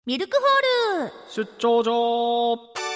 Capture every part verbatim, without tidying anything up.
ミルクホール出張所。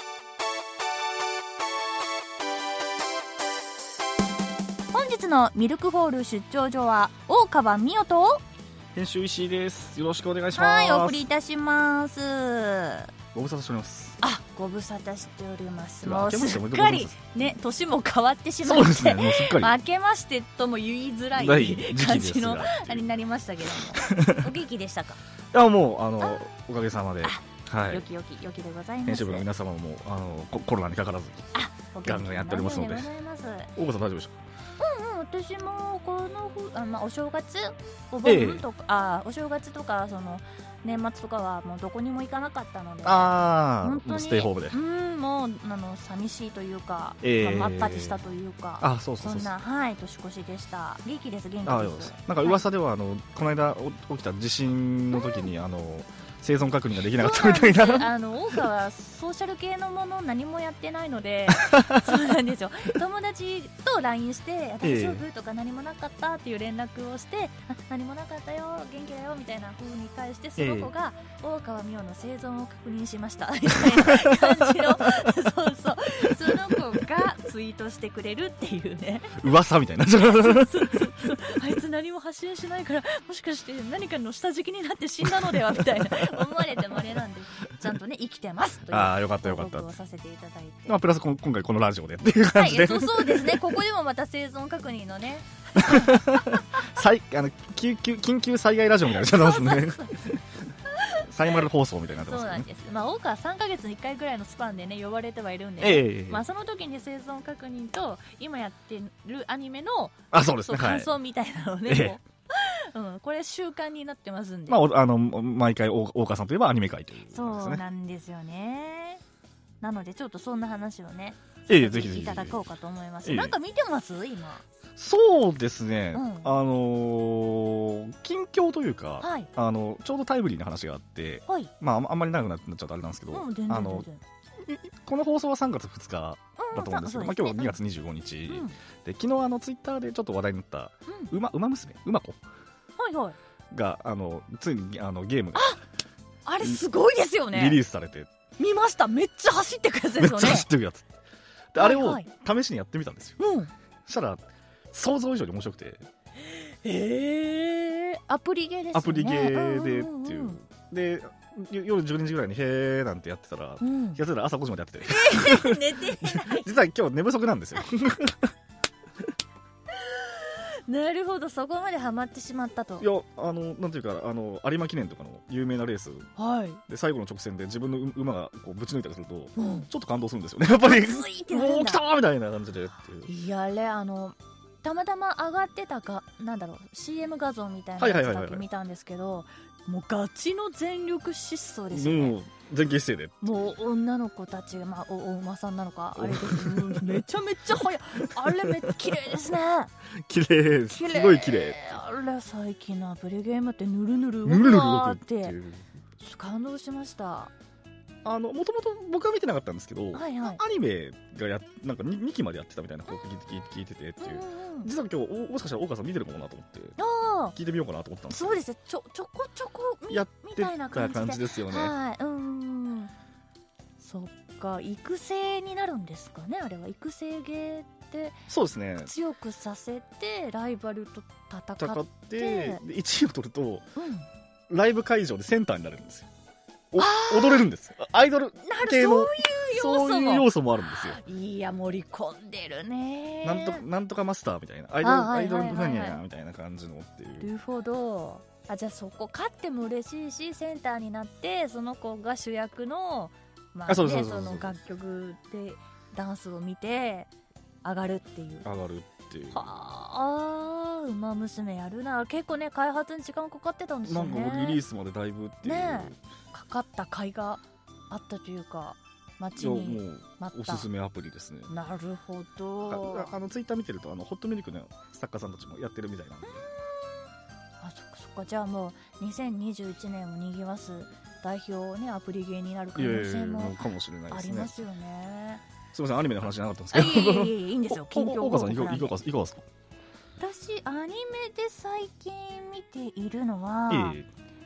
本日のミルクホール出張所は大川美代と編集石井です。よろしくお願いします。 はい、お送りいたします。 ご無沙汰しております。 あ、ご無沙汰しております。もう明けましてすっかりね、年も変わってしまって、 そうですね、もうすっかり明けましてとも言いづらいない時期です感じのがあれになりましたけどもお元気でしたか？ いやもうあのおかげさまで、はい、 よきよきよきでございます。 編集部の皆様もあの コ, コロナにかからずあ、 ガンガンやっておりますので。大川さん大丈夫でしょうか？うんうん、私もこのふあ、まあ、お正月お盆とか、ええ、あお正月とかその年末とかはもうどこにも行かなかったので、 あ本当にステイホームで、 うん、もうあの寂しいというか、 えーまあ、まったりしたというか、 あそうそうそうそう、 そんな、はい、年越しでした。元気です元気です。 なんか噂では、はい、あのこの間起きた地震の時に、うん、あの生存確認ができなかったみたいな。 あの大川はソーシャル系のもの何もやってないのでそうなんですよ。友達と ライン して大丈夫とか何もなかったっていう連絡をして、あ何もなかったよ元気だよみたいな風に返して、その子が大川美代の生存を確認しましたみたいな感じのそうそう、その子がツイートしてくれるっていうね噂みたいな。 そうそうそうそう、あいつ何も発信しないからもしかして何かの下敷きになって死んだのではみたいな思われてもあれなんで、ちゃんとね生きてますというあよかったよかった報告をさせていただいて、 まあ、プラス今回このラジオでっていう感じで、 はい、そうそうですね。ここでもまた生存確認のね最あの緊急緊急災害ラジオみたいになっちゃってますね。サイマル放送みたいになってますね。 そうなんです。まあ大川さんかげつにいっかいぐらいのスパンでね呼ばれてはいるんで、ね、 えーまあその時に生存確認と今やってるアニメのあそうですね、 感想みたいなのをね、 はい、 もううん、これ習慣になってますんで、 まあ、あの毎回大川さんといえばアニメ界という、ね、 そうなんですよね。なのでちょっとそんな話をね、 ええ、ぜひぜひいただこうかと思います。 ええ、 なんか見てます今？ そうですね、 うん、 あのー、近況というか、 はい、 あのちょうどタイムリーな話があって、 はい、 まあ、あんまり長くなっちゃうとあれなんですけど、 うん、全然全然、 あのこの放送はさんがつふつかだと思うんですけど、うん、まあ、今日にがつにじゅうごにち、うん、で昨日あのツイッターでちょっと話題になった、うん、馬, 馬娘馬子はいはいがあのついにあのゲームがあ, あれすごいですよね。 リリースされて見ました。めっちゃ走ってくやつですよね。 めっちゃ走ってくやつで、はいはい、あれを試しにやってみたんですよ、うん、そしたら想像以上に面白くて、 へー、アプリゲーですよね。 アプリゲーでっていう、うんうんうん、で夜じゅうにじぐらいにへーなんてやってたら、うん、気がついたら朝ごじまでやってて、 えー、寝てない実は今日寝不足なんですよ。 なるほど、そこまでハマってしまったと。 いや、あのなんていうか、あの有馬記念とかの有名なレース、 はい、 で最後の直線で自分の馬がこうぶち抜いたりすると、うん、ちょっと感動するんですよね、やっぱり。もう来たーみたいな感じでっていう。 いや、あれあのたまたま上がってたかなんだろう シーエム 画像みたいなやつだけ見たんですけど、もうガチの全力疾走ですよね。 もう前傾姿勢で、 もう女の子たちが、まあ、お, お馬さんなのかあれですめちゃめちゃ速い。あれめっちゃ綺麗ですね。 綺麗、すごい綺麗。 あれ最近のアプリゲームってぬるぬるぬるぬる動くって感動しました。 あのもともと僕は見てなかったんですけど、 はいはい、 アニメがやなんか 2, にきまでやってたみたいな報告聞いて、聞いててっていう、うんうん、実は今日もしかしたら大川さん見てるかもなと思って聞いてみようかなと思ったんですけど、 そうですね、ちょちょこちょこやってた感じですよね。 はい、うん、そっか、育成になるんですかね、あれは育成ゲーで。そうですね、強くさせてライバルと戦って、 戦ってでいちいを取ると、うん、ライブ会場でセンターになれるんですよ。踊れるんです。アイドル系のそういう要素もあるんですよ。 いや、盛り込んでるね。 なんとなんとかマスターみたいな、アイドル、アイドルの何やみたいな感じのっていう。 なるほど。あ、じゃあそこ勝っても嬉しいし、センターになってその子が主役の、まあね、その楽曲でダンスを見て上がるっていう。 上がるっていう。 はあ、馬娘やるな。結構ね、開発に時間かかってたんですよね。 なんかリリースまでだいぶっていう、 ね、かかった甲斐があったというか、待ちに待った。 おすすめアプリですね。 なるほど。 ああのツイッター見てると、あのホットミルクの作家さんたちもやってるみたいなんで。 あ、そっかそっか。じゃあもうにせんにじゅういちねんをにぎわす代表ね、アプリゲーになる可能性もありますよね。 すみません、アニメの話じゃなかったんですけど。 いやいやいや、いいんですよ。近況報告なんで。 大川さんいかがですか？ 私アニメで最近見ているのは、ええ、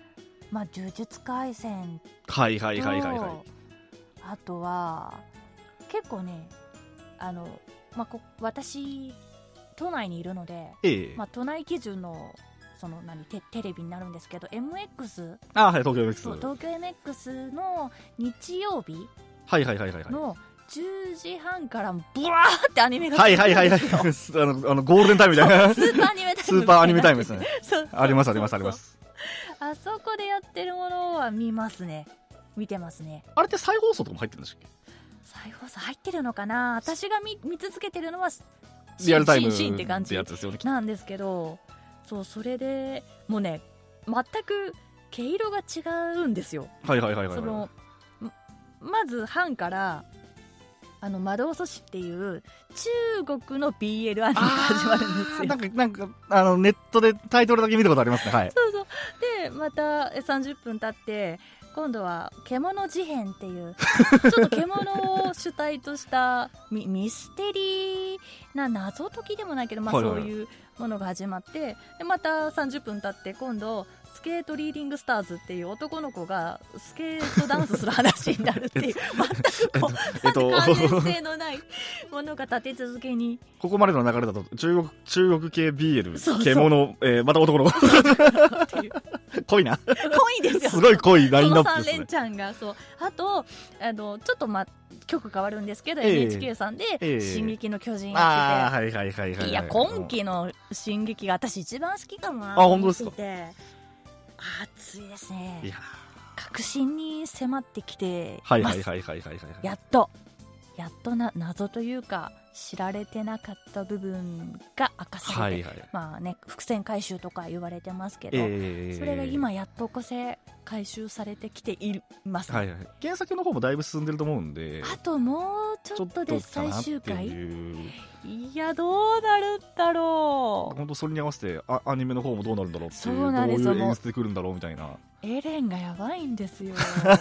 まあ呪術廻戦はいはいはいはいはい。 あとは結構ねあの、まあ、こ私都内にいるので、 ええまあ、都内基準のその何 テ, テレビになるんですけど エムエックスあはい東京 エムエックスそう東京 エムエックス の日曜日はいはいはいはいはいのじゅうじはんからブワーってアニメがはいはいはいはいあのあのゴールデンタイムみたいなスーパーアニメタイムスーパーアニメタイムですねそうそうそうありますありますあります。 あそこでやってるものは見ますね見てますね。 あれって再放送とかも入ってるんでしたっけ？ 再放送入ってるのかな。私が 見, 見続けてるのはリアルタイムシーンって感じやつですよねなんですけど、そうそれでもうね全く毛色が違うんですよ。 はいはいはいはい、はい、 そのまず班からあの窓遅しっていう中国の ビーエル アニメが始まるんですよ。 なんかなんかあのネットでタイトルだけ見たことありますね。はい。 そうそうでまたさんじゅっぷん経って今度は獣事変っていうちょっと獣を主体としたミ, ミステリーな謎解きでもないけど、まあ、そういうものが始まって、でまたさんじゅっぷん経って今度スケートリーディングスターズっていう男の子がスケートダンスする話になるっていう全くこう、えっと、関連性のないものが立て続けにここまでの流れだと中国中国系 ビーエルそうそう獣、えー、また男の子濃いな濃いですよ。 すごい濃いラインナップですね。 そのさん連ちゃんがそうあとあのちょっとまあ曲変わるんですけど、えー、エヌエイチケー さんで「進撃の巨人」やってて、 えー、あはいはいはいはい、はい、 いや今期の進撃が私一番好きかもな。 あ本当ですか。 熱いですね。 いや確信に迫ってきてます。 はいはいはいはいはいはい。 やっとやっとな謎というか知られてなかった部分が明かされて、はいはい、まあね伏線回収とか言われてますけど、えー、それが今やっとこせ回収されてきています、ねはいはい、原作の方もだいぶ進んでると思うんで、 あともうちょっとで最終回。いやどうなるんだろう。 本当それに合わせてあアニメの方もどうなるんだろうっていう、どういう演出でくるんだろうみたいな。 エレンがやばいんですよ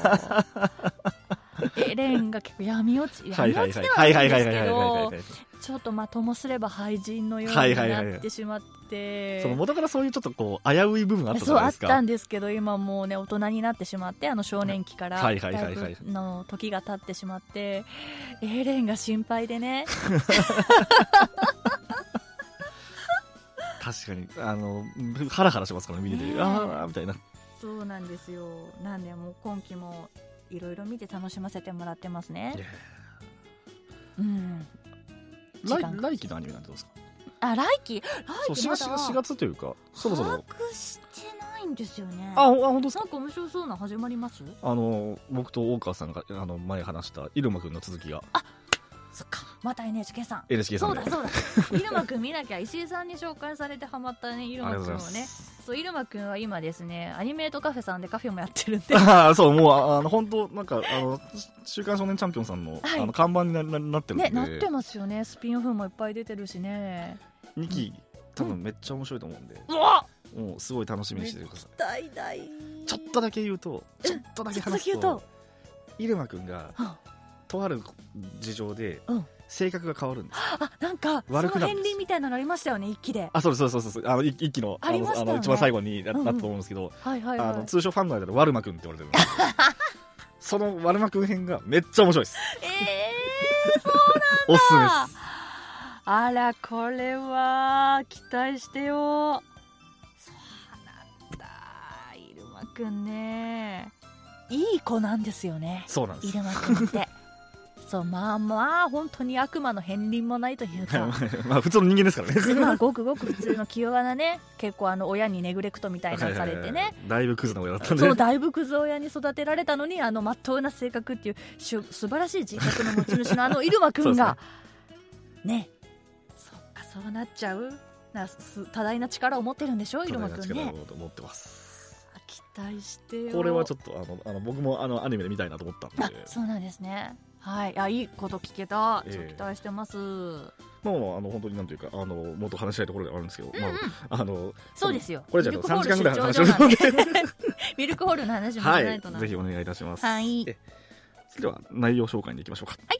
エレンが結構闇落ち闇落ちではないんですけど、ちょっとまともすれば廃人のようになってしまって、 その元からそういうちょっとこう危うい部分あったじゃないですか。 そうあったんですけど、今もうね大人になってしまって、あの少年期からだいぶの時が経ってしまって、エレンが心配でね確かにあのハラハラしますからね見てて、ああみたいな。 そうなんですよ。なんでもう今期もいろいろ見て楽しませてもらってますね。うん。 来来期のアニメなんてどうですか。 あ来期来期まだしがつというかそろそろ把握してないんですよね。 ああ本当ですか。 なんか面白そうな始まります。 あの僕と大川さんがあの前話した入間くんの続きが。 あそっかまた エヌエイチケー さんエヌエイチケー さんそうだそうだ入間くん見なきゃ。石井さんに紹介されてハマったね入間くんをね。そう入間くんは今ですねアニメートカフェさんでカフェもやってるんであそうもうあの本当なんかあの週刊少年チャンピオンさんの、はい、あの看板に な, なってるんで、 ね、なってますよね。スピンオフもいっぱい出てるしね。 にき多分めっちゃ面白いと思うんで、 うん、うわもうすごい楽しみにしててください。 大大ちょっとだけ言うとちょっとだけ話すと入間くんが、うん、とある事情で、うん性格が変わるんです。 あ、なんかその片鱗みたいなのありましたよね一期で。 あ、そうそうそうそうあの一期のあの、ね、あの一番最後になったと思うんですけど、はいはいはい、あの通称ファンの間でワルマくんって言われてるんですそのワルマくん編がめっちゃ面白いです。 えー、そうなんだ。 おすすめです。 あらこれは期待してよ。そうなんだ。入間くんねいい子なんですよね。 そうなんです。 入間くんってそうまあまあ本当に悪魔の片鱗もないというかまあ普通の人間ですからねまあごくごく普通の気弱なね結構あの親にネグレクトみたいなのされてね、はいはいはい、 だいぶクズな親だったんで。 そうだいぶクズ親に育てられたのにあの真っ当な性格っていうしゅ素晴らしい人格の持ち主のあの入間くんがね, ねそっかそうなっちゃうな多大な力を持ってるんでしょ入間くんね。多大な力を持ってます。 期待してよ。 これはちょっとあのあの僕もあのアニメで見たいなと思ったんで。 あそうなんですね。はい、あいいこと聞けた。ちょっと期待してます。えー、 まあまああの本当になんというかあのもっと話したいところではあるんですけど、うんうん、まああのそうですよ。 これじゃあさんじかんぐらいの話をしてミルクホールの話もしないとな。 はい、ぜひお願いいたします。 はい。 えそれでは内容紹介に行きましょうか。 はい。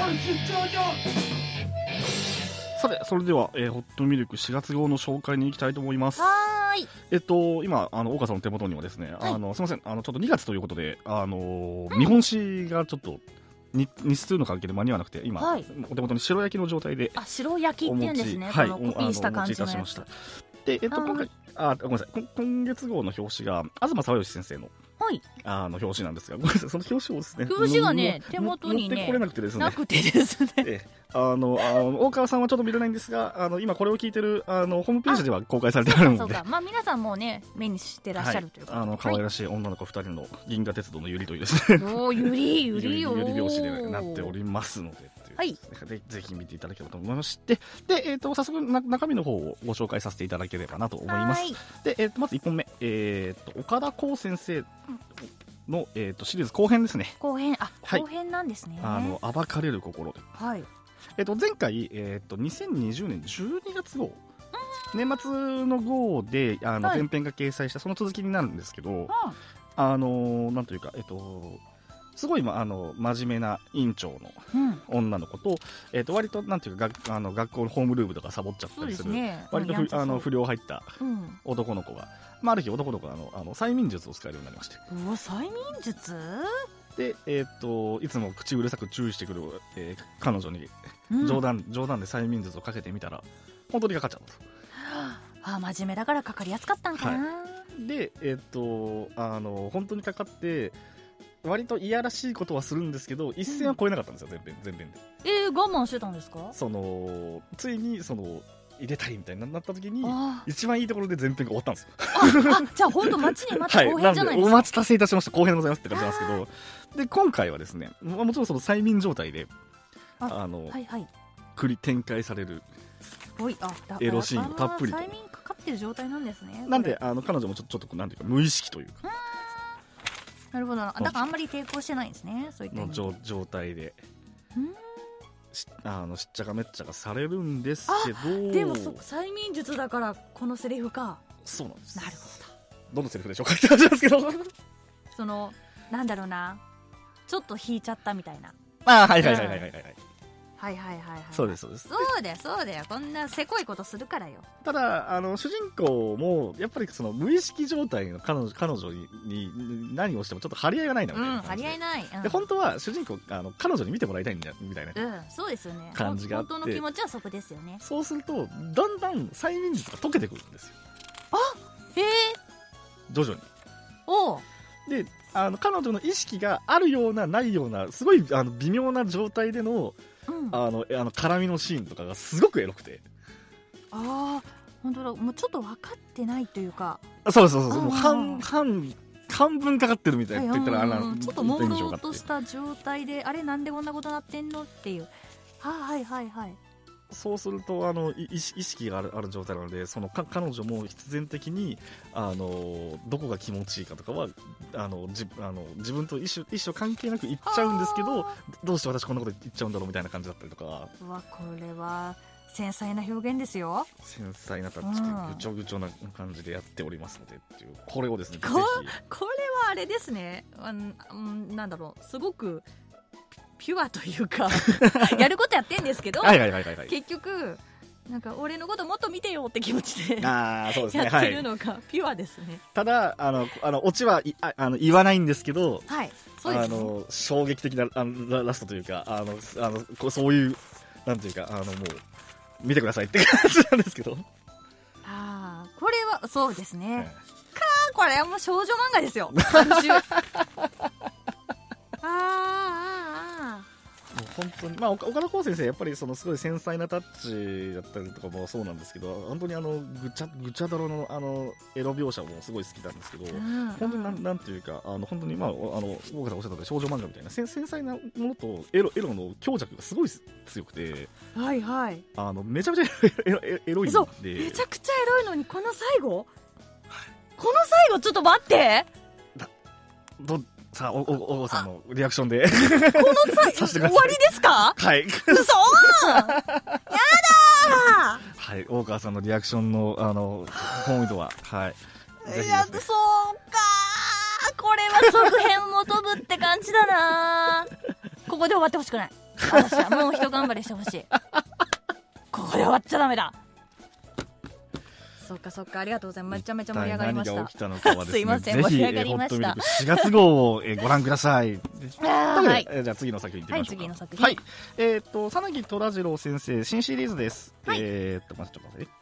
さて、それでは、えーホットミルクしがつ号の紹介に行きたいと思います。 はーい。 えっと、今、あの、岡さんの手元にはですね、 はいあの、すみません、あの、ちょっとにがつということで、あの、見本紙がちょっと、日日数の関係で間に合わなくて、今、はい、お手元に白焼きの状態で、 あ、白焼きって言うんですね。 はい、 このコピーした感じのやつ。 で、えっと、今回、あ、ごめんなさい、今月号の表紙が、東沢義先生の、 はい、 あの表紙なんですが、ごめんなさい、その表紙をですね、 表紙がね、手元にね、 持ってこれなくてですね、 なくてですね、 えあのあの大川さんはちょっと見れないんですが、あの今これを聞いてるあのホームページでは公開されてあるので、 そうか、まあ皆さんもね目にしてらっしゃるということで、 はい、あの可愛らしい女の子ふたりの銀河鉄道のゆりというですね、 おゆりゆりよゆり表紙でなっておりますので、 はい、 でぜひ見ていただければと思いまして、で、えー、と早速な中身の方をご紹介させていただければなと思います。で、えー、とまずいっぽんめ、えー、と岡田光先生の、えー、とシリーズ後編ですね。 後編、あ、後編なんですね。 あの暴かれる心で、 はい、 えー、と前回、えー、とにせんにじゅうねんじゅうにがつ号、年末の号であの前編が掲載したその続きになるんですけど、はい、あのなんというか、えっ、ー、とすごい、ま、あの真面目な院長の女の子と、うん、えー、と割となんていうかがあの学校のホームルームとかサボっちゃったりする、ね、割とふあの不良入った男の子が、うん、まあ、ある日男の子があのあの催眠術を使えるようになりまして、 うわ、催眠術で、えー、といつも口うるさく注意してくる、えー、彼女に冗談、うん、冗談で催眠術をかけてみたら本当にかかっちゃったと。 あ、真面目だからかかりやすかったんかな、 はい、で、えー、とあの本当にかかって割といやらしいことはするんですけど、一線は越えなかったんですよ、全編全編で。 えー、我慢してたんですか？ そのついにその入れたいみたいになった時に一番いいところで前編が終わったんですよ。 ああ、じゃあ本当待ちに待った後編じゃないですか。はい、 お待ち達成いたしました、後編でございますって感じなんですけど、で今回はですね、もちろんその催眠状態であの、はいはい、繰り展開されるエロシーンをたっぷりと。 催眠かかってる状態なんですね。 なんであの彼女もちょっとちょっとなんていうか無意識というか、 なるほど、だからあんまり抵抗してないんですね、そういったの状状態で、んしあのしっちゃかめっちゃかされるんですけど、 でもそ催眠術だからこのセリフか。 そうなんです。 なるほど。 どのセリフでしょうかって感じなんですけどそのなんだろうな、ちょっと引いちゃったみたいな。 ああ、はいはいはいはいはいはい、 はいはいはいはい、 そうですそうです、 そうだよそうだよ、こんなせこいことするからよ。 ただあの主人公もやっぱりその無意識状態の彼女彼女にに何をしてもちょっと張り合いがないなみたいな、うん、 張り合いない、うん、 で本当は主人公あの彼女に見てもらいたいんだみたいな、 うん、そうですよね、 感じがあって、 本当の気持ちはそこですよね。 そうするとだんだん催眠術が解けてくるんですよ。 あ、へえ、 徐々に。 おうであの彼女の意識があるようなないようなすごいあの微妙な状態での、うん、あのあの絡みのシーンとかがすごくエロくて、 ああ本当だ、もうちょっと分かってないというか、 そうそうそうそう、もう半半半分かかってるみたいな、って言ったらあのちょっと朦朧とした状態で、あれなんでこんなことなってんのっていう、ははいはいはい。 そうするとあの意識がある、ある状態なので、そのか彼女も必然的にあのどこが気持ちいいかとかはあのじあの自分と一緒一緒関係なく言っちゃうんですけど、どうして私こんなこと言っちゃうんだろうみたいな感じだったりとか。 うわ、これは繊細な表現ですよ。 繊細なタッチでぐちょぐちょな感じでやっておりますのでっていう、これをですね、 こ, これはあれですね、あんなんだろう、すごくピュアというかやることやってんですけど、はいはいはいはい、結局なんか俺のこともっと見てよって気持ちであそうです、ね、やってるのがピュアですね。 ただあのあのオチはいああの言わないんですけど、 はい、そうですね、 あの衝撃的なあの ラ, ラストというか、あのあのこそういうなんていうか、あのもう見てくださいって感じなんですけど、 あこれはそうですね、はい、かーこれはもう少女漫画ですよあもう本当に、まあ、岡田光先生やっぱりそのすごい繊細なタッチだったりとかもそうなんですけど、本当にあのぐちゃぐちゃだろのあのエロ描写もすごい好きなんですけど、うん、本当に な, なんていうか、あの本当にまああの岡田がおっしゃったように少女漫画みたいな繊細なものとエロエロの強弱がすごい強くて、 はいはい、 あのめちゃめちゃエロエロいんで、 そうめちゃくちゃエロいのに、この最後、この最後ちょっと待って、 だどさあ、お、お、おさんのリアクションで。この際、終わりですか？ はい。 嘘やだーはい、大川さんのリアクションの、あの、本意度は、はい。 ぜひですね、いや、そうかー。これは続編も飛ぶって感じだなー。ここで終わってほしくない。 私はもう一頑張りしてほしい。ここで終わっちゃダメだ。そっかそっか、ありがとうございます。めちゃめちゃ盛り上がりました。 何が起きたのかはですね、 すいません、盛り上がりました。 しがつ号を、えー、ご覧ください。 はい、 えー、じゃあ次の作品いってみましょうか。 はい、次の作品。 はい。えー、っと、佐奈木虎次郎先生、新シリーズです。はい、えー、っと、まずちょっと待って。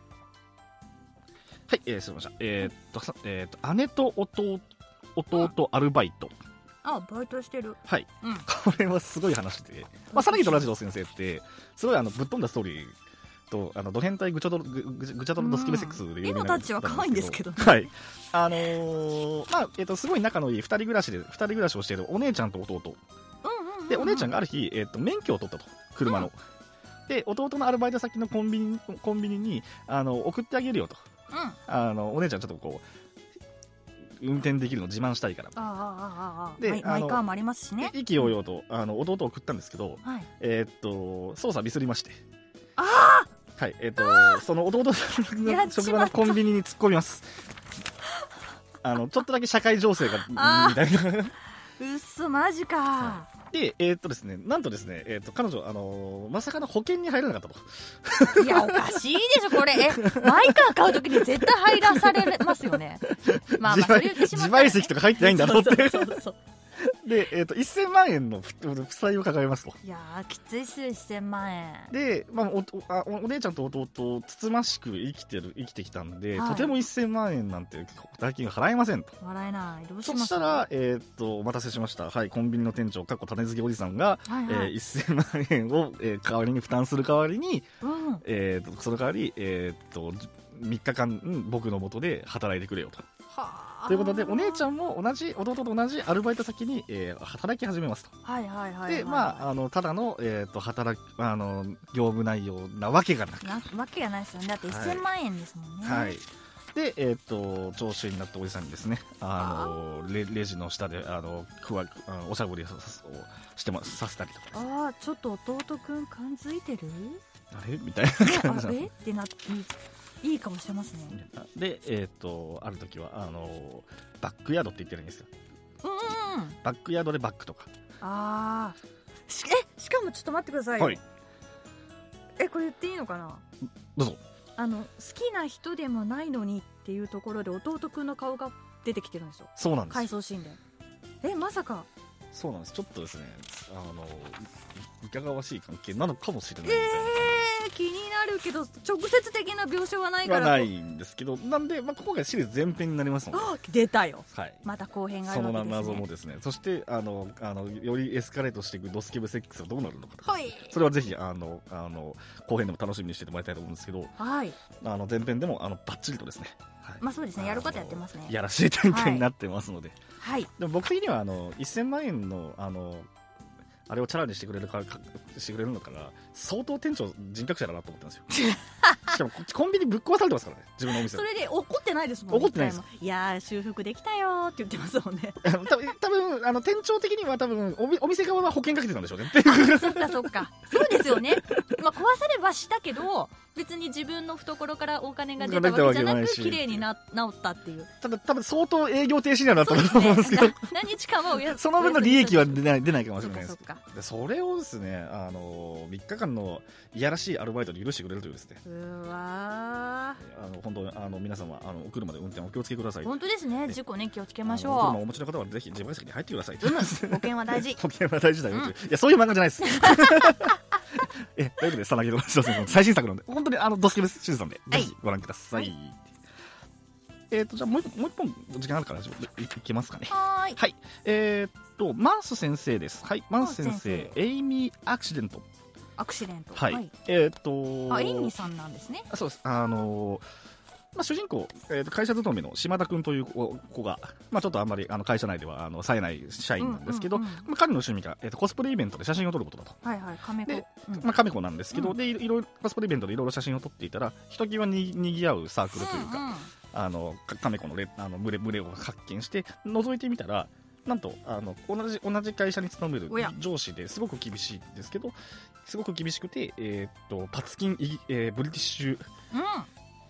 はい、えー、すみません。えー、っと、えー、っと、姉と弟、弟アルバイト。 あ、バイトしてる。 はい。うん、これはすごい話で、まあ、佐奈木虎次郎先生って、すごいあのぶっ飛んだストーリーと、あのド変態ぐちゃどろぐぐちゃどろドスケベセックスで有名な。 絵のタッチは可愛いんですけど、ね、 はい。あのー、まあ、えっ、ー、と、すごい仲のいい二人暮らしで、二人暮らしをしているお姉ちゃんと弟。うんうんうんうん、で、お姉ちゃんがある日、えっ、ー、と、免許を取ったと。車の。うん、で、弟のアルバイト先のコンビニ、コンビニに、あの、送ってあげるよと。うん、あの、お姉ちゃんちょっとこう、運転できるの自慢したいから。ああああ。で、マイカーもありますしね。 意気揚々と、あの、弟を送ったんですけど、はい、えっ、ー、と、操作ミスりまして。 ああはい、えっ、ー、と、その弟の職場のコンビニに突っ込みます。あの、ちょっとだけ社会情勢が、みたいな。 うっそ、マジか。はい、で、えっ、ー、とですね、なんとですね、えっ、ー、と、彼女、あのー、まさかの保険に入らなかったと。いや、おかしいでしょ、これ。え、マイカー買うときに絶対入らされますよね。まあまあ、それ言ってしまったら、ね、 自賠責とか入ってないんだろうって。 そうそうそう。 で、えー、とせんまんえんの負債を抱えますと。 いやー、きついっす、せんまんえんで、まあ、おあお姉ちゃんと弟つつましく生きてる生きてきたんで、はい、とてもせんまんえんなんて大金が払えませんと。 払えない。どうしますか。 そしたら、えー、とお待たせしました、はい、コンビニの店長かっこ種付けおじさんが、はいはい、えー、せんまんえんを、えー、代わりに負担する代わりに、うんえー、とその代わり、えー、とみっかかん、うん、僕の元で働いてくれよと。はあということで、お姉ちゃんも同じ弟と同じアルバイト先に、えー、働き始めますと。 はいはいはい、はい、 で、まあ、あのただの、えー、と働きあの業務内容なわけがなく。 なわけがないですよね。だってせんまんえんですもんね。 はい。はい、で、えー、と聴取になったおじさんにですね、あの レ, レジの下であのくわあのおしゃぶりをしてまさせたりとか、ね。 ああ、ちょっと弟くん感づいてる？ あれみたいな感じな。 えってなって。いいかもしれますね。 で、えっ、ー、とある時はあのバックヤードって言ってるんですよ。うんうん、バックヤードでバックとか。 ああ。しえしかもちょっと待ってください。はい。えこれ言っていいのかな。 どうぞ。 あの好きな人でもないのにっていうところで弟くんの顔が出てきてるんですよ。 そうなんです。 回想シーンで。えまさか。 そうなんです。ちょっとですね、あのいかがわしい関係なのかもしれない。 えー、気になるけど直接的な描写はないから。 はないんですけど、なんで、まあ、ここがシリーズ前編になりますので。 出たよ。 はい。 また後編があるわけですね。 その謎もですね。そしてあのあのよりエスカレートしていくドスケベセックスはどうなるのかとか。はい。それはぜひあのあの後編でも楽しみにしててもらいたいと思うんですけど。はい。あの前編でもあのバッチリとですね。はい、 まあそうですね、やることやってますね。 やらしい展開になってますので。 はい。 でも僕的にはあのせんまんえんのあのあれをチャラにしてくれるかしてくれるのかが相当店長人格者だなと思ってますよ。しかもコンビニぶっ壊されてますからね、自分のお店。 それで怒ってないですもんね。 怒ってないです。 いやー修復できたよって言ってますもんね。 多分あの店長的には多分 お, お店側は保険かけてたんでしょうね。 そっかそっか。そうですよね。まあ壊されはしたけど別に自分の懐からお金が出たわけじゃなく綺麗にな治ったっていう。 ただ多分相当営業停止にはなったと思うんですけど、 何日間はおやその分の利益は出ない出ないかもしれないです。そ, でそれをですね、あのみっかかんのいやらしいアルバイトで許してくれるというですね。 うわあの本当にあの皆様あのお車で運転お気をつけください。 本当ですね。事故ね気をつけましょう。 お車をお持ちの方はぜひ自賠責に入ってください。 うん、保険は大事。 保険は大事だよ、うん、いやそういう漫画じゃないです。えということで佐々木朗希の最新作なので本当にあのドスケベシリーズなんで、はい、ぜひご覧ください。はい、えっ、ー、とじゃあもう一もう一本時間あるからい, いけますかね。 はい。 はい。えっ、ー、とマンス先生です。はい。マンス先生、エイミーアクシデント。 アクシデント。 はい。はい、えっ、ー、とあエイミーさんなんですね。 そうです。あのー。まあ、主人公、えー、と会社勤めの島田君という子が、まあ、ちょっとあんまりあの会社内ではあの冴えない社員なんですけど、うんうんうんまあ、彼の趣味が、えー、とコスプレイベントで写真を撮ることだと。 はいはい、カメコ。 で、まあ、カメコなんですけど、うん、でいろいろコスプレイベントでいろいろ写真を撮っていたらひときわににぎわうサークルというか、うんうん、あのカメコのレあの群れ群れを発見して覗いてみたらなんとあの同じ同じ会社に勤める上司ですごく厳しいんですけどすごく厳しくて、えー、とパツキン、えー、ブリティッシュ、 うん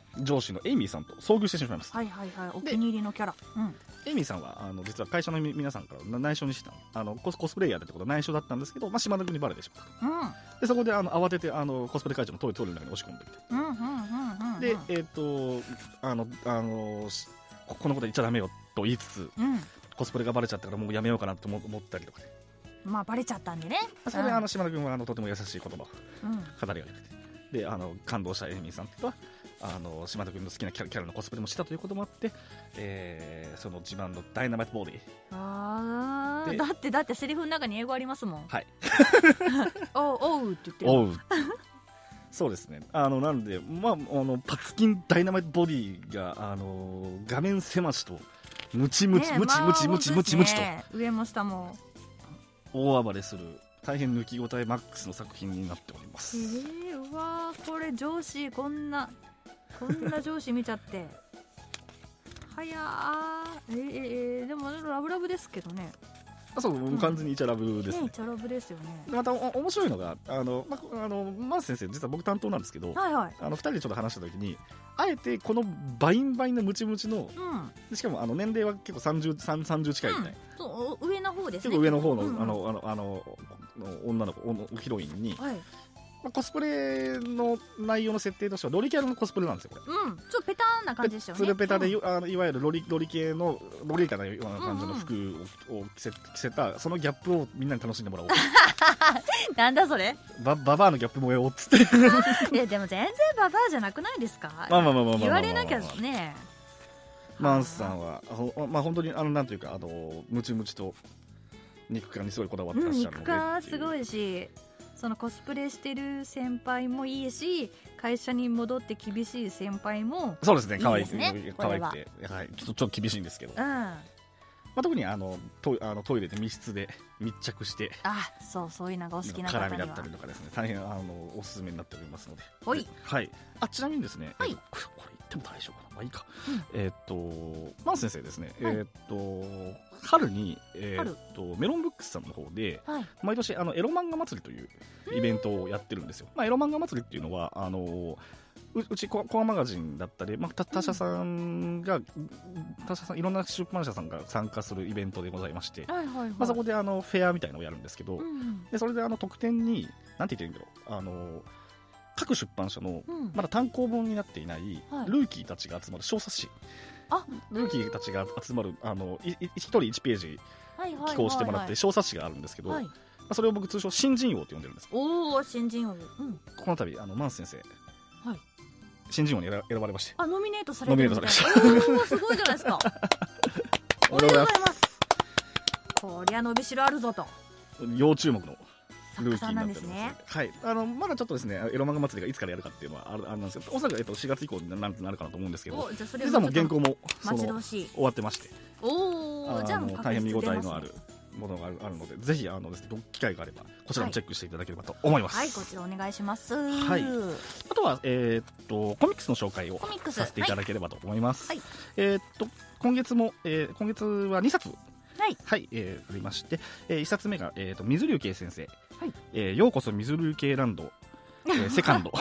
上司のエイミーさんと遭遇してしまいます。 はいはいはい、お気に入りのキャラ。うん、 エイミーさんはあの実は会社の皆さんから内緒にしてたあの コ, スコスプレイヤーだってことは内緒だったんですけど、まあ、島田君にバレてしまったと、うん、でそこであの慌ててあのコスプレ会場のトイレの中に押し込んできて、うんうんうんうん、でえっ、ー、とあのあのこのこと言っちゃダメよと言いつつ、うん、コスプレがバレちゃったからもうやめようかなと思ったりとかね、まあバレちゃったんでね。 それであの島田君はあのとても優しい言葉を語り上げてて、であの感動したエイミーさんとはあの島田君の好きなキャ ラ, キャラのコスプレもしたということもあって、えー、その自慢のダイナマイトボディ、 あーだってだってセリフの中に英語ありますもん。 はいおうおうって言ってる。 おうそうですね、あのなんで、まあ、あのパツキンダイナマイトボディがあの画面狭しとムチムチ、ね、ムチムチムチムチムチと上も下も大暴れする大変抜き応えマックスの作品になっております。 えー、うわーこれ上司こんなこんな上司見ちゃってはやー、えーえー、でもラブラブですけどね。 あそう、うん、完全にイチャラブですね。 イチャラブですよね。 またお面白いのがあの、ま、あのマース先生実は僕担当なんですけど、はいはい、あのふたりでちょっと話した時にあえてこのバインバインのムチムチの、うん、しかもあの年齢は結構 30, さんじゅう近いみたいな、うん、 そう上の方ですね。 結構上の方の、うんうん、あのあのあの女の子ヒロインに、はい、まあ、コスプレの内容の設定としてはロリキャラのコスプレなんですよこれ。 うん、ちょっとペターンな感じですよね。 ツルペタで、うん、あのいわゆるロリ、ロリ系のロリータなような感じの服を着せ、着せたそのギャップをみんなに楽しんでもらおうなんだそれバ, ババアのギャップもよっつっていやでも全然ババアじゃなくないですか。 まあまあまあまあ言われなきゃね。 マンスさんはまあ本当にあのなんというかあのムチムチと肉感にすごいこだわってらっしゃるので、うん、肉感すごいしそのコスプレしてる先輩もいいし会社に戻って厳しい先輩もいいですね。 そうですね、可愛い可愛くて、はい、ちょっとちょっと厳しいんですけど、うん、まあ、特にあの ト, あのトイレで密室で密着してあそうそういうのがお好きな方には絡みだったりとかですね大変あのおすすめになっておりますので、 はい、 はい、あちなみにですね、はい、これ言っても大丈夫かな、まあいいか、うん、えー、っとマン先生ですね、はい、えー、っと春に、えー、っとメロンブックスさんの方で、はい、毎年あのエロ漫画祭りというイベントをやってるんですよ。まあ、エロ漫画祭りっていうのはあのう, うちコアマガジンだったり、まあ、他社さんが、うん、他社さんいろんな出版社さんが参加するイベントでございまして、はいはいはい、まあ、そこであのフェアみたいなのをやるんですけど、うん、でそれであの特典になんて言ってるんだろう、あの各出版社の、うん、まだ単行本になっていない、はい、ルーキーたちが集まる小冊子、あルーキーたちが集まるあのいいひとりいちページ寄稿してもらって小冊子があるんですけど、はい、まあ、それを僕通称新人王と呼んでるんです。 おお新人王、うん、 この度あのマンス先生、はい、新人王に選ばれまして、 あノミネートされてるみたいな。おおすごいじゃないですかおめでとうございます。こりゃ伸びしろあるぞと要注目のルーキーになってますね。 はい、あのまだちょっとですねエロ漫画祭りがいつからやるかっていうのはあるあるんですけど、おそらく、えっと、しがつ以降になるかなと思うんですけど、実はもう原稿もその終わってまして、 おおじゃあもう大変見応えのあるものがあるので、ぜひあのです、ね、機会があればこちらもチェックしていただければと思います。 はい、はい、こちらお願いします。 はい、あとは、えー、っとコミックスの紹介をさせていただければと思います。はい、えー、っと今月も、えー、今月はにさつはい、はい、えー、ありまして、えー、いっさつめが、えー、と水流慶先生、はい、えー、ようこそ水流慶ランド、えー、セカンド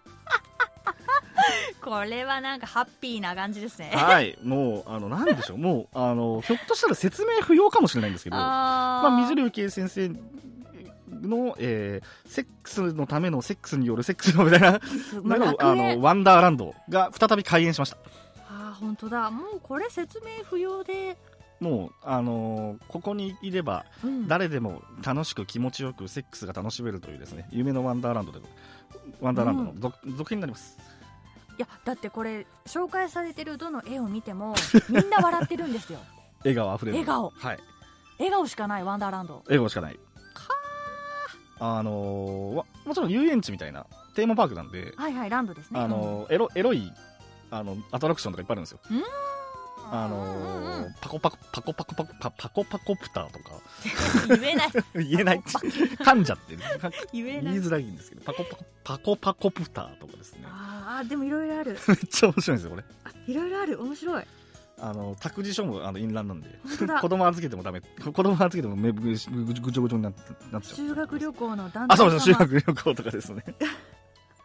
これはなんかハッピーな感じですね。 はい、もうあのなんでしょう、もうあのひょっとしたら説明不要かもしれないんですけど、あ、まあ、水流慶先生の、えー、セックスのためのセックスによるセックスのみたいなあのワンダーランドが再び開園しました。 あ、本当だ、もうこれ説明不要で、 もう、あのー、ここにいれば、うん、誰でも楽しく気持ちよくセックスが楽しめるというですね、夢のワンダーランドでワンダーランドの続編、うん、になります。 いやだってこれ紹介されてるどの絵を見てもみんな笑ってるんですよ笑顔あふれる笑顔、 はい、 笑顔しかないワンダーランド、 笑顔しかない。あのー、もちろん遊園地みたいなテーマパークなんで、 はいはい、ランドですね、 あのー、エロ、エロいあのアトラクションとかいっぱいあるんですよ。うん、あのー、パコパコパコパコパコパコパコプターとか言えない言えない噛んじゃってる言えない、 言いづらいんですけど、パコパコパコパコプターとかですね。 ああ、でもいろいろあるめっちゃ面白いんですよこれ。 いろいろある、面白い。 あの託児所もあの淫乱なんで子供預けてもダメ、子供預けてもぐぐぐちょぐちょになっちゃう。 修学旅行の団体様、 あ、そうです、修学旅行とかですね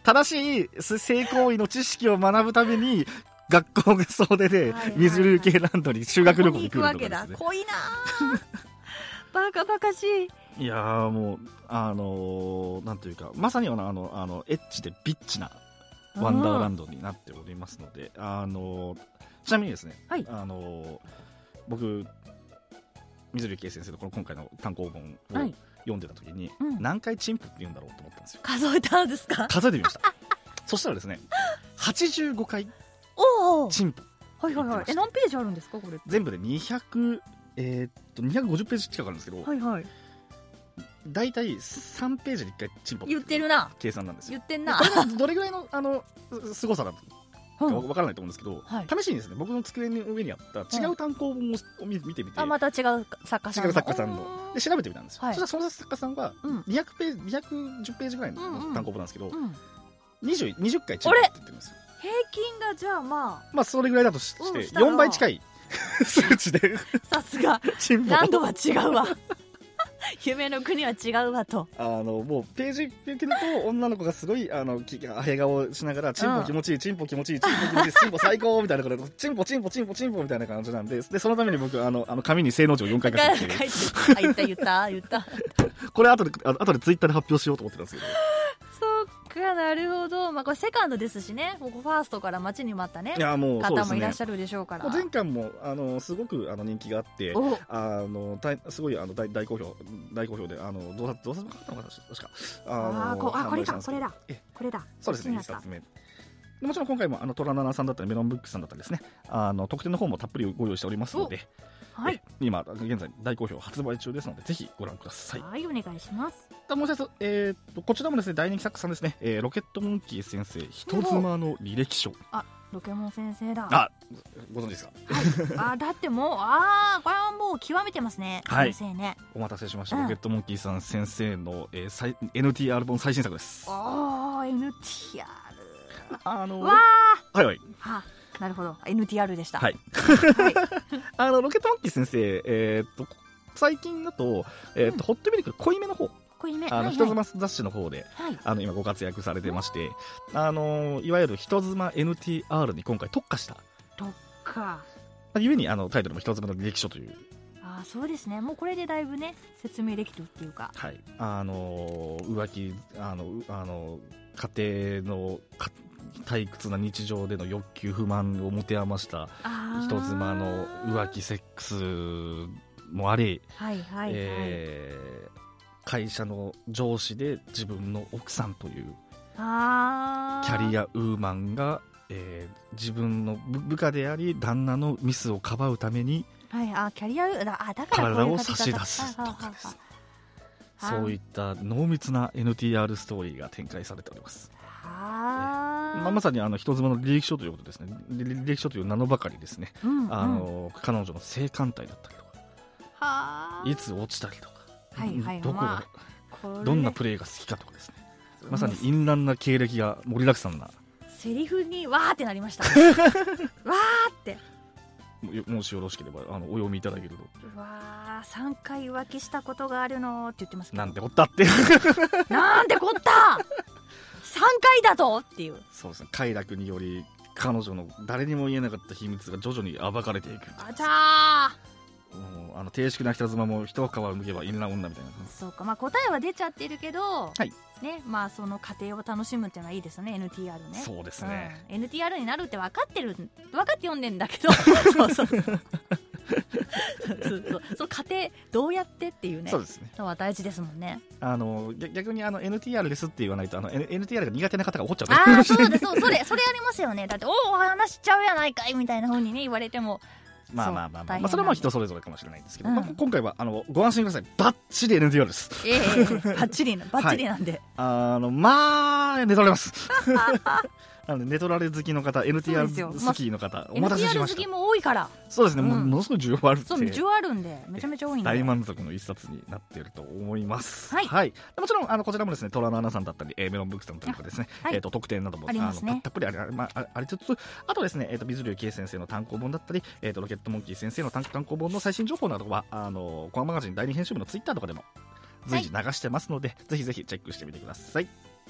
正しい性行為の知識を学ぶために学校が総出で水流系ランドに修学旅行に来るとかですね。 ここに行くわけだ。濃いなバカバカしい。 いやーもうあのー、なんというかまさにあのあのあのエッチでビッチなワンダーランドになっておりますので、あのー、ちなみにですね、はい、あのー、僕水流圭先生のこの今回の単行本を読んでた時に、はい、うん、何回チンポって言うんだろうと思ったんですよ。 数えたんですか？ 数えてみましたそしたらですねはちじゅうごかいチンポ。 はいはいはい。え、何ページあるんですかこれ？ 全部でにひゃく、えー、っとにひゃくごじゅっページ近くあるんですけど、 はいはい、 だいたいさんページでいっかいチンポって言ってるな計算なんですよ。 言ってんな。 これがどれぐらいのあの凄さだか分からないと思うんですけど、はい、試しにですね僕の机の上にあった違う単行本を見てみて、 あ、また違う作家さんの違う作家さんので調べてみたんですよ、はい、そしたらその作家さんはにひゃくページにひゃくじゅっページぐらいの単行本なんですけど、うんうん、にじゅう, にじゅっかいチンポって言ってるんですよ。 平均がじゃあまあまあそれぐらいだとして、うん、よんばい近い数値でさすがランドは違うわ夢の国は違うわと。 あのもうページ見てると女の子がすごいあの平顔しながらチンポ気持ちいい、チンポ気持ちいい、チンポ気持ちいい、チンポ最高みたいなことでチンポチンポチンポチンポみたいな感じなんで、でそのために僕あのあの紙に正の字をよんかい書いててあ、言った言った言ったこれ後で後でツイッターで発表しようと思ってたんですけどそうか、なるほど。まあこれセカンドですしね、ここファーストから待ちに待ったね、いやもう方もいらっしゃるでしょうから。 前巻もあのすごくあの人気があって、あのすごいあの 大, 大好評大好評で、あのどうどうさなかったのかな確か。 ああこあこれだこれだこれだ。 そうですね、いっさつめ。もちろん今回もあのトラナナさんだったりメロンブックさんだったりですね、あの特典の方もたっぷりご用意しておりますので、はい、今現在大好評発売中ですのでぜひご覧ください。 はい、お願いします。 もう一つ、えー、とこちらもですね大人気作家さんですね、えー、ロケットモンキー先生人妻の履歴書。 あ、ロケモン先生だ。 あ、ご存知ですか？ はい、あ、だってもうあーこれはもう極めてますね、はい、先生ね。 お待たせしました、うん、ロケットモンキーさん先生の、えー、エヌティーアール 本最新作です。 あー エヌティーアールあのわーはいはいはなるほど エヌティーアール でした。 はい、はい、あのロケットモンキー先生、えー、っと最近だと、えーっとうん、ホットミルク濃いめの方、 濃いめあの、はいはい、人妻雑誌の方で、はい、あの今ご活躍されてまして、あのいわゆる人妻 エヌティーアール に今回特化した特化ゆえにあのタイトルも人妻の履歴書という。 あ、そうですね、もうこれでだいぶね説明できるっていうか、 はい、あの浮気あのあの家庭の退屈な日常での欲求不満を持て余した人妻の浮気セックスもあり、 はいはいはい、 えー、会社の上司で自分の奥さんというあキャリアウーマンが、えー、自分の部下であり旦那のミスをかばうために、 はい、あキャリアウーだあだから体を差し出すとかです。そういった濃密な エヌティーアール ストーリーが展開されております。 はまあ、まさにあの人妻の履歴書ということですね。履歴書という名のばかりですね、うんうん、あの彼女の性感帯だったりとか、はいつ落ちたりとか、はいはい、どこが、まあ、どんなプレーが好きかとかですね、まさに淫乱な経歴が盛りだくさんな。 セリフにわーってなりましたわーってもしよろしければあのお読みいただけると。 うわーさんかい浮気したことがあるのって言ってますけど、 なんてこったってなんてこったさんかいだとっていう。 そうですね、快楽により彼女の誰にも言えなかった秘密が徐々に暴かれていく。 あちゃーもうあの低粛な人妻も一皮むけば淫乱女みたいな。 そうか、まあ、答えは出ちゃってるけど、 はいね、まあその過程を楽しむっていうのはいいですよね エヌティーアール ね。 そうですね、 うん、エヌティーアール になるって分かってる分かって読んでんだけどそうそうそうそうそうその過程どうやってっていうね、 そうですね、 のは大事ですもんね。 あの逆にあの エヌティーアール ですって言わないとあの エヌティーアール が苦手な方が怒っちゃう。 ああそうですそうそれそれありますよね。だっておお話しちゃうやないかいみたいな風にね言われてもまあまあまあまあ、まあ、それも人それぞれかもしれないんですけど、うんまあ、今回はあのご安心ください、バッチリ エヌティーアール です。 ええー、バッチリバッチリなんで、はい、 あのまあ寝取れますなので寝取られ好きの方 エヌティーアール 好きの方お待たせしました。 エヌティーアール 好きも多いからそうですね、うん、も, ものすごい需要あるってそう需要あるんでめちゃめちゃ多いんで大満足の一冊になっていると思います。はい、はい、もちろんあのこちらもですねトラのアナさんだったり、えー、メロンブックさんとかですね、はい、えー、と特典なども あ, あのたっぷりあり、まあ、ありつつ、あとですね、えー、と水流圭先生の単行本だったり、えー、とロケットモンキー先生の単行本の最新情報などはあのコアマガジン第二編集部のツイッターとかでも随時流してますので、はい、ぜひぜひチェックしてみてください。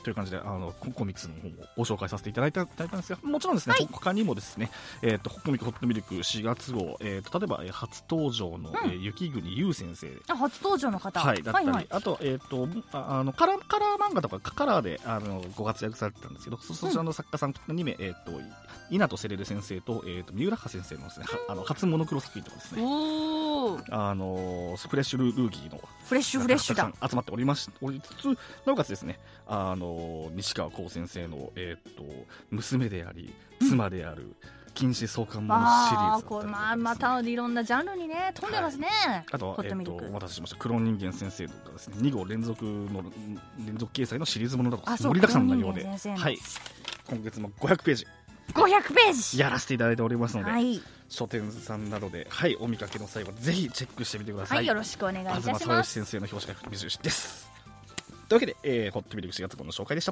という感じであのコミックスの方もご紹介させていただいたいただいたんですが、もちろんですね、はい、他にもですね、えー、とコミックホットミルクしがつ号、えー、と例えば、えー、初登場の、うんえー、雪国優先生、 あ初登場の方、 はい、だったり、 はいはい、 あと,、えー、とああのカラーカラー漫画とかカラーであのご活躍されてたんですけど、そちらの作家さんに名、えー、と稲戸セレレ先生と、えー、と三浦葉先生のですね、あの初モノクロ作品とかですね、 おあのフレッシュルーギーのフレッシュフレッシュだ集まっておりましおりつつ、なおかつですね、あの西川光先生の、えー、と娘であり妻である、うん禁止創刊物シリーズだったりとかですね、 まあ、またいろんなジャンルにね飛んでますね、はい、 あとは、えー、とお待たせしましたクローン人間先生とかですねに号連続の連続掲載のシリーズものだと盛りだくさんの内容で、はい、今月もごひゃくページごひゃくページやらせていただいておりますので、 はい、 書店さんなどで、はい、お見かけの際はぜひチェックしてみてください。 はい、よろしくお願いいたします。 東沢先生の表紙が目印です。というわけで、えー、ホットミルクしがつ号の紹介でした。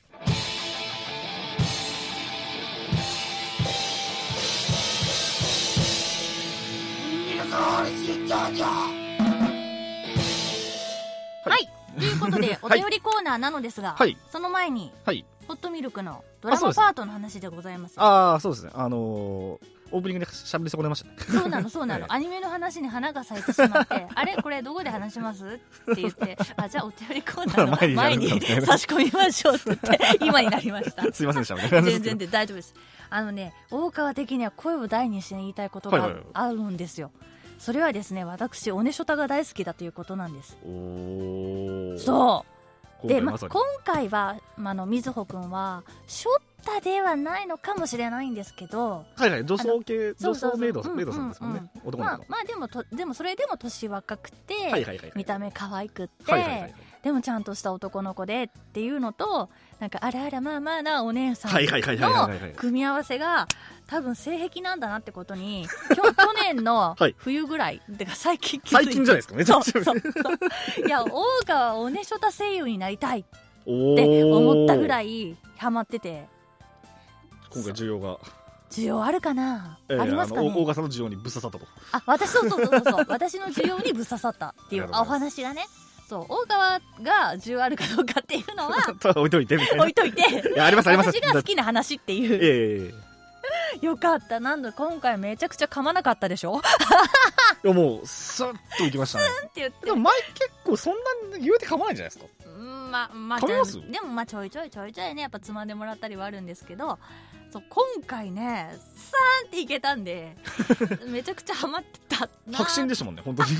はい、ということでお便りコーナーなのですが、はい、その前に、はい、ホットミルクのドラマパートの話でございます。 ああ、そうですね、あのー、オープニングでしゃべり損ねましたね。 そうなのそうなの、はい、アニメの話に花が咲いてしまってあれこれどこで話しますって言ってあじゃあお便りコーナーの前に差し込みましょうって言って今になりました。 すいませんでした。 全然で大丈夫です。あのね、大川的には声を大にして言いたいことがあるんですよ。はいはいはい、それはですね、私おねしょたが大好きだということなんです。 おそうで、まあ、今回は、まあ、のみずほくんはショッタではないのかもしれないんですけど、 はいはい、女装系女装メイドさんですもんね、男の子の、 まあ、まあでもとでもそれでも年若くて、はいはいはいはい、見た目可愛くって、 はいはいはいはい、 でもちゃんとした男の子でっていうのと、なんかあらあらまあまあなお姉さんの組み合わせが多分性癖なんだなってことに去年の冬ぐらい、はい、てか最近気づいて、 最近じゃないですか、めちゃくちゃそうそうそういや大川おねしょた声優になりたいって思ったぐらいハマってて、 今回需要が需要あるかな、えー、ありますかね。 大川さんの需要にぶっ刺さったと。 あ、私そうそうそうそう私の需要にぶっ刺さったっていうお話がね、そう大川が需要あるかどうかっていうのは置いといてみたいな置いといていやありますあります。 私が好きな話っていう、 えー、よかった。なんだ今回めちゃくちゃ噛まなかったでしょいやもうスッといきましたね。 スンって言ってでも前結構そんな言うて噛まないんじゃないですか。 うんままあ噛みます。 でもまあちょいちょいちょいちょいねやっぱつまんでもらったりはあるんですけど、そう今回ねサーンっていけたんでめちゃくちゃハマってたな。 迫真でしたもんね本当に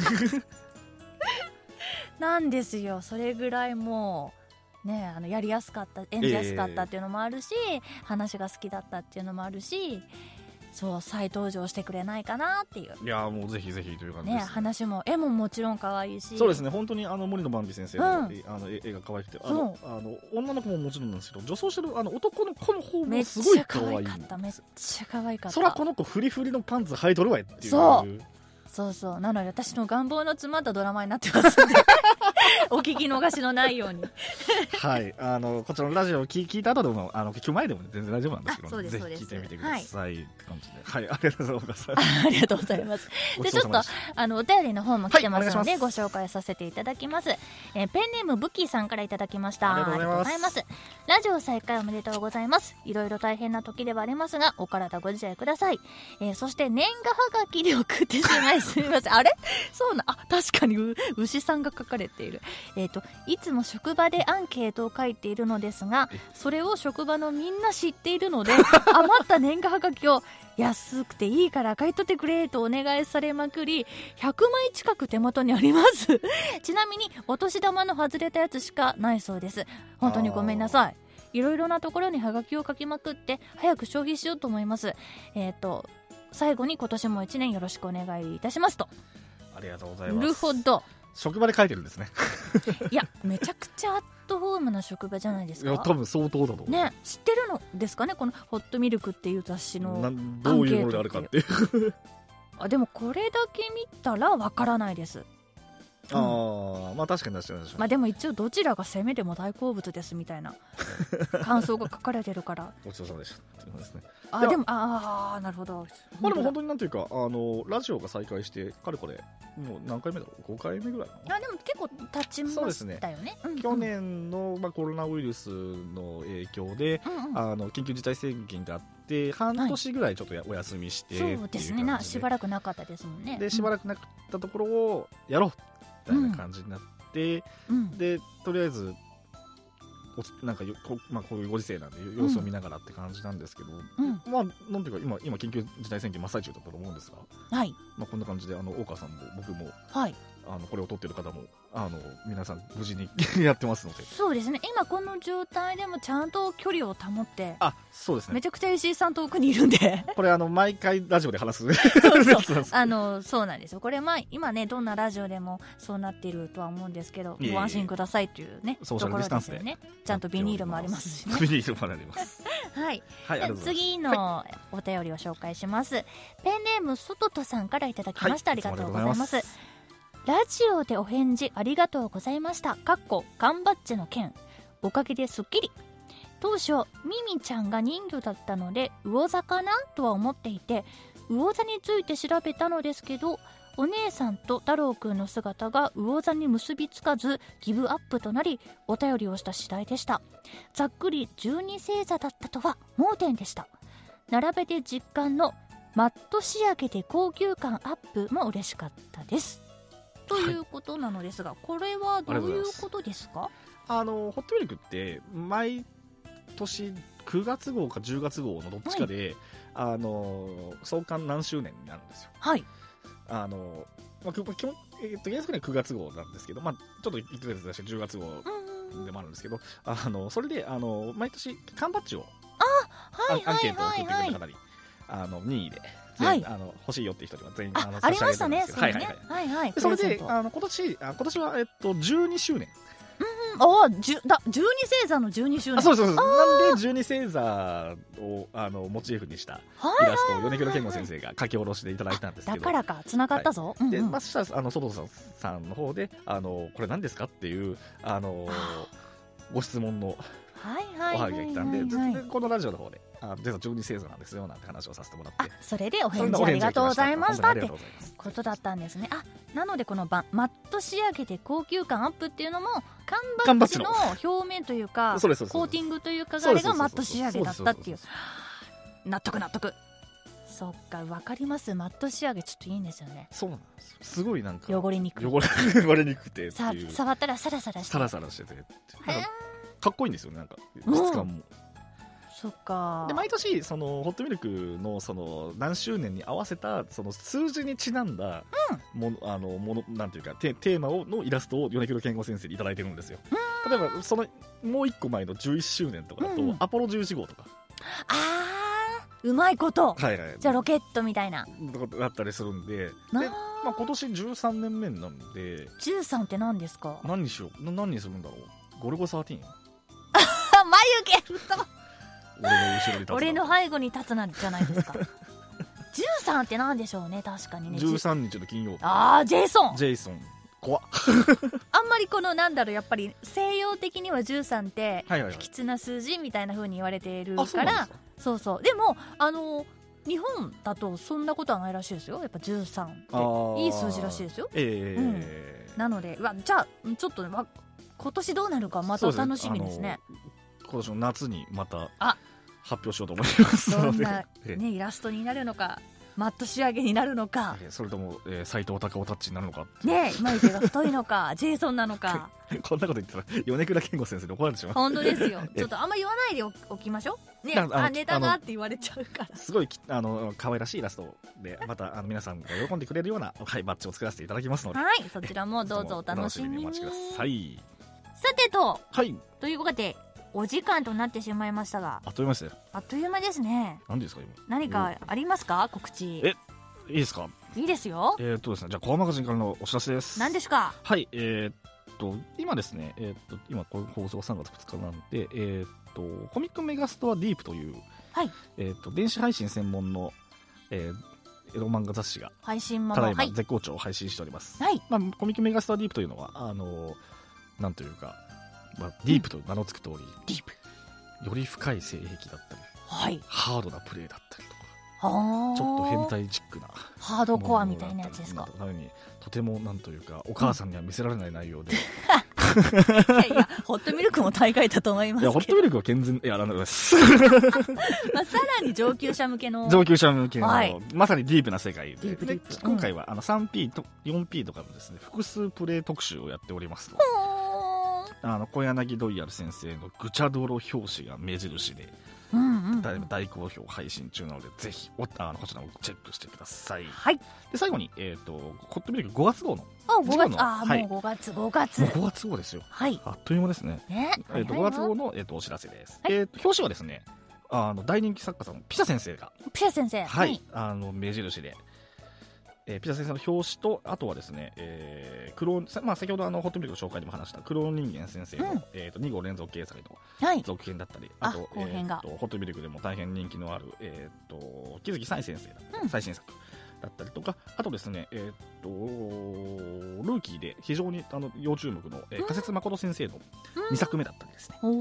なんですよ。それぐらいもうね、あのやりやすかった演じやすかったっていうのもあるし、えー、話が好きだったっていうのもあるし、そう再登場してくれないかなっていう。 いやもうぜひぜひという感じです、ねね、話も絵ももちろん可愛いし、 そうですね、本当にあの森野万里先生の、うん、あの絵が可愛くて、あのあの女の子ももちろんなんですけど、女装してるあの男の子の方もすごい可愛い。めっちゃ可愛かった。めっちゃ可愛かった。 そらこの子フリフリのパンツ履いとるわいっていう。 そうそうそうなので私の願望の詰まったドラマになってますのでお聞き逃しのないようにはいあのこちらのラジオを 聞, 聞いた後でもあの聞く前でも、ね、全然大丈夫なんですけど、 そうですぜひ聞いてみてください、はい、って感じで、はい、ありがとうございます。 ありがとうございます。でちょっとあのお便りの方も来てますので、はい、ご紹介させていただきます。えー、ペンネームブッキーさんからいただきました。 ありがとうございます。 ラジオ再開おめでとうございます。いろいろ大変な時ではありますがお体ご自愛ください。えー、そして年賀はがきで送ってしまいすみませんあれそうな、あ、確かに牛さんが書かれている。えっと、いつも職場でアンケートを書いているのですが、それを職場のみんな知っているので、余った年賀はがきを安くていいから書いとってくれとお願いされまくり、ひゃくまい近く手元にあります。ちなみに、お年玉の外れたやつしかないそうです。本当にごめんなさい。いろいろなところにはがきを書きまくって、早く消費しようと思います。えっと、最後に今年もいちねんよろしくお願いいたしますと。 ありがとうございます。 なるほど。 職場で書いてるんですねいやめちゃくちゃアットホームな職場じゃないですか。 いや多分相当だと思う、 ね、知ってるのですかねこのホットミルクっていう雑誌のアンケートって。 どういうものであるかっていうあでもこれだけ見たらわからないです。 ああ、うん、まあ確かに確かに確かに。 まあでも一応どちらが攻めでも大好物ですみたいな感想が書かれてるからごちそうさまでした。そうですね。 あでもああなるほど。 まあでも本当になんていうか、あのラジオが再開してかれこれもう何回目だろう、ごかいめぐらいかな。 あでも結構経ちましたよね。 うんうん、去年の、まあ、コロナウイルスの影響で、うんうん、あの緊急事態宣言があって半年ぐらいちょっとお休みして、 はい、そうですね、なしばらくなかったですもんね。 でしばらくなかったところをやろうみたいな感じになって、うん、でとりあえずなんかこ、まあ、こういうご時世なんで様子を見ながらって感じなんですけど、うん、まあなんていうか 今, 今緊急事態宣言真っ最中だったと思うんですが、はいまあ、こんな感じであの大川さんも僕も、はい、あのこれを撮ってる方もあの皆さん無事にやってますので。 そうですね、今この状態でもちゃんと距離を保って、 あそうですね、 めちゃくちゃ石井さん遠くにいるんでこれあの毎回ラジオで話すそうそうあのそうなんですよ。これ、まあ、今ねどんなラジオでもそうなっているとは思うんですけど、ご安心くださいというねソーシャルディスタンスで、 ね、ちゃんとビニールもありますしね。 ビニールもありますはい、 はい、 次のお便りを紹介します、はい、ペンネームソトトさんからいただきました、はい、ありがとうございます。ラジオでお返事ありがとうございました。かっこ缶バッジの件おかげですっきり。当初ミミちゃんが人魚だったので魚座かなとは思っていて、魚座について調べたのですけど、お姉さんと太郎くんの姿が魚座に結びつかずギブアップとなりお便りをした次第でした。ざっくりじゅうに星座だったとは盲点でした。並べて実感のマット仕上げで高級感アップも嬉しかったですということなのですが、はい、これはどういうことですか？ あのホットミルクって毎年くがつ号かじゅうがつ号のどっちかで、はい、あの創刊何周年になるんですよ。はい。あのまあ、基本、えー、と原則にはくがつ号なんですけど、まあ、ちょっといっかげつ出してじゅうがつ号でもあるんですけど、あのそれであの毎年缶バッジをあ、はいはいはいはい、 アンケートを送ってくれる方にあの任意で。はい、あの欲しいよっていう人には全員あのありましたね。 はいはいはいはい。それであの今年あ今年はえっとじゅうにしゅうねん。 うん、あじゅだじゅうに星座のじゅうにしゅうねん。 あそうそうそう。なんでじゅうに星座をあのモチーフにしたイラストを米倉健吾先生が書き下ろしていただいたんですけど。 だからか繋がったぞ。 はい、でまあそしたらあのソトさんさんの方であのこれ何ですかっていうあのご質問のおはぎが来たんで、でこのラジオの方で。あ実はじゅうに星座なんですよなんて話をさせてもらって、あそれでお返事ありがとうございましたってことだったんですね。あなのでこのマット仕上げで高級感アップっていうのも缶バッジの表面というかコーティングというかがあれがマット仕上げだったっていう。納得納得。そっか分かります。マット仕上げちょっといいんですよね。 そうなんですよ。すごいなんか汚れにくい汚れ汚れにくくてさ触ったらサラサラしてサラサラしててかっこいいんですよね。なんか質感も。 そっか。 で毎年そのホットミルクのその何周年に合わせたその数字にちなんだもの、うん、あのものなんていうかテーマをのイラストを米倉健吾先生にいただいてるんですよ。例えばそのもう一個前のじゅういっしゅうねんとかだと、うん、アポロじゅういち号とか。 あーうまいこと、 はいはい、 じゃあロケットみたいなだったりするんで、で、まあ、今年じゅうさんねんめなんで。 じゅうさんって何ですか？ 何にしよう何にするんだろう。ゴルゴじゅうさん。 眉毛太俺の後ろに立つ俺の背後に立つなんじゃないですか。じゅうさんって何でしょうね。確かにね。 じゅうさんにちの金曜日。 ああジェイソンジェイソン怖っあんまりこのなんだろうやっぱり西洋的にはじゅうさんって不吉な数字みたいな風に言われているから、はいはいはい、そうそうでもあの日本だとそんなことはないらしいですよ。やっぱじゅうさんっていい数字らしいですよ。えーうん、なのでわじゃあちょっと、ま、今年どうなるかまた楽しみですね。 今年の夏にまた発表しようと思いますので、 どんな、ね、イラストになるのかマット仕上げになるのか、 それとも、えー、斎藤隆夫タッチになるのかね、眉毛が太いのかジェイソンなのかこんなこと言ったら米倉健吾先生に怒られてしまう。 本当ですよ。ちょっとあんま言わないでおきましょうね。あネタがって言われちゃうからすごいあの可愛らしいイラストでまたあの皆さんが喜んでくれるような、はい、バッジを作らせていただきますので、 はいそちらもどうぞお楽しみに。 お待ちください。 さてと、 はい、 ということでお時間となってしまいましたが、 あっという間ですね。 あっという間ですね。 何ですか今。 何かありますか告知。 えいいですか。 いいですよ。 えー、っとですねじゃあコアマガジンからのお知らせです。 何ですか。 はいえー、っと今ですねえー、っと今この放送がさんがつふつかなんでえー、っとコミックメガストアディープという、はいえー、っと電子配信専門の、えー、エロ漫画雑誌が配信もただいま絶好調を配信しております。はい、まあコミックメガストアディープというのはあのなんというか、まあ、ディープと名の付く通り、うん、ディープより深い性癖だったりはい、 ハードなプレーだったりとか、 はちょっと変態チックなハードコアみたいなやつですか。 なのにとてもなんというかお母さんには見せられない内容で、 うん、いやいやホットミルクも大概だと思いますけど、 いやホットミルクは健全いやなんだですまあさらに上級者向けの上級者向けの、 はい、 まさにディープな世界で、 ディープディープ、 で今回はあの スリーピー と フォーピー とかのですね複数プレイ特集をやっておりますと、あの小柳ロイヤル先生のグチャドロ表紙が目印で、 うんうんうん、 大好評配信中なのでぜひおあのこちらもチェックしてください。 はい。 で最後に、えー、とホットミルクごがつ号のあごがつあ、 はい、 もうごがつごがつもうごがつ号ですよ。 はい。 あっという間ですね。 ねえー、とごがつ号の、えー、とお知らせです。 はい、 えー、と表紙はですねあの大人気作家さんのピシャ先生がピシャ先生はい、はい、あの目印で。えー、ピザ先生の表紙とあとはですね、えークローまあ、先ほどあのホットミルクの紹介でも話したクローン人間先生の、うんえー、とに号連続掲載の続編だったり、はい、あとあ後編が、 えー、とホットミルクでも大変人気のある、えー、と木月彩先生だったり、うん、最新作だったりとか、あとですね、えー、とルーキーで非常にあの要注目の、えー、仮説誠先生のにさくめだったりですね、うん、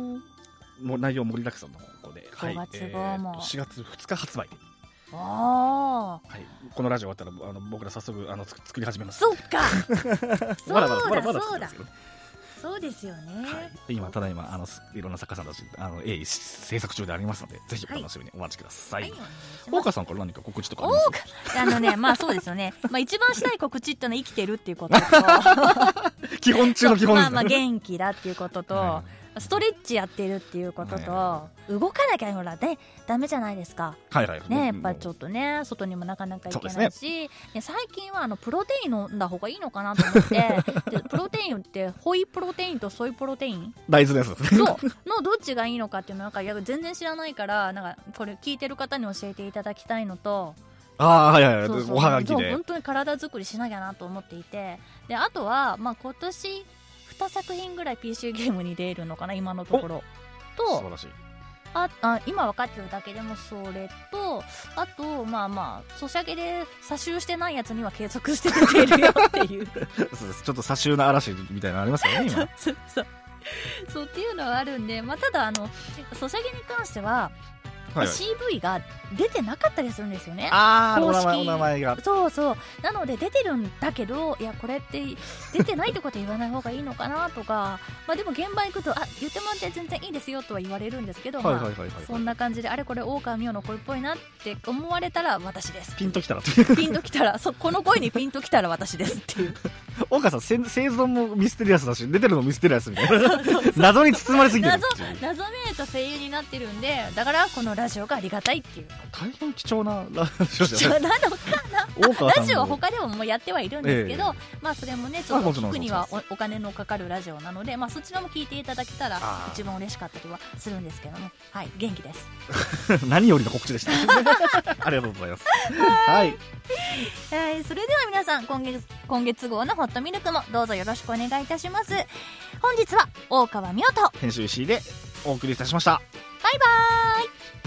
もう内容盛りだくさんのここで、はいごがつ号も、 えー、しがつふつか発売で、 あはい、このラジオ終わったらあの僕ら早速あの作り始めます。 そっかまだまだまだまだそうだそうですよね、 はい、今ただいまあのいろんな作家さんたちあの鋭意制作中でありますのでぜひお楽しみにお待ちください。はいはい、大川さんから何か告知とかありますか？ あのねまあそうですよねまあ一番したい告知ってのは生きてるっていうことと基本中の基本ですね。 まあまあ元気だっていうことと、はいストレッチやってるっていうことと、はい、動かなきゃほらねダメじゃないですか。 はいはいねやっぱりちょっとね外にもなかなか行けないし、ねね、最近はあのプロテイン飲んだ方がいいのかなと思ってでプロテインってホイプロテインとソイプロテイン大豆ですそうのどっちがいいのかっていうのなんか全然知らないからなんかこれ聞いてる方に教えていただきたいのと。 ああはいはいはいそうそうおはがきで本当に体作りしなきゃなと思っていてであとはまあ今年にさく品ぐらい ピーシー ゲームに出るのかな今のところと素晴らしいああ今分かってるだけでもそれとあとまあまあソシャゲで差集してないやつには継続して出ているよっていうそうですちょっと差集の嵐みたいなのありますよね今そうそうそうそうっていうのはあるんで、まあ、ただあのソシャゲに関してははいはい、シーブイ が出てなかったりするんですよね。 あーお名前、お名前がそうそうなので出てるんだけどいやこれって出てないってことは言わない方がいいのかなとかまあでも現場行くとあ言ってもらって全然いいですよとは言われるんですけどそんな感じであれこれ大川美代の声っぽいなって思われたら私です。 ピンときたらピンときたらそこの声にピンときたら私ですっていう大川さん生存もミステリアスだし出てるのミステリアスみたいなそうそうそう謎に包まれすぎてる謎謎めいた声優になってるんでだからこのラジオがありがたいっていう大変貴重なラジオじゃないなのかなラジオは他でももうやってはいるんですけど、えー、まあそれもねちょっと聞くには お, お金のかかるラジオなので、まあ、そちらも聞いていただけたら一番嬉しかったりはするんですけどもはい元気です何よりの告知でしたありがとうございますはい、 はい、それでは皆さん今月今月号のホットミルクもどうぞよろしくお願いいたします。本日は大川美代と編集 C でお送りいたしました。 バイバーイ。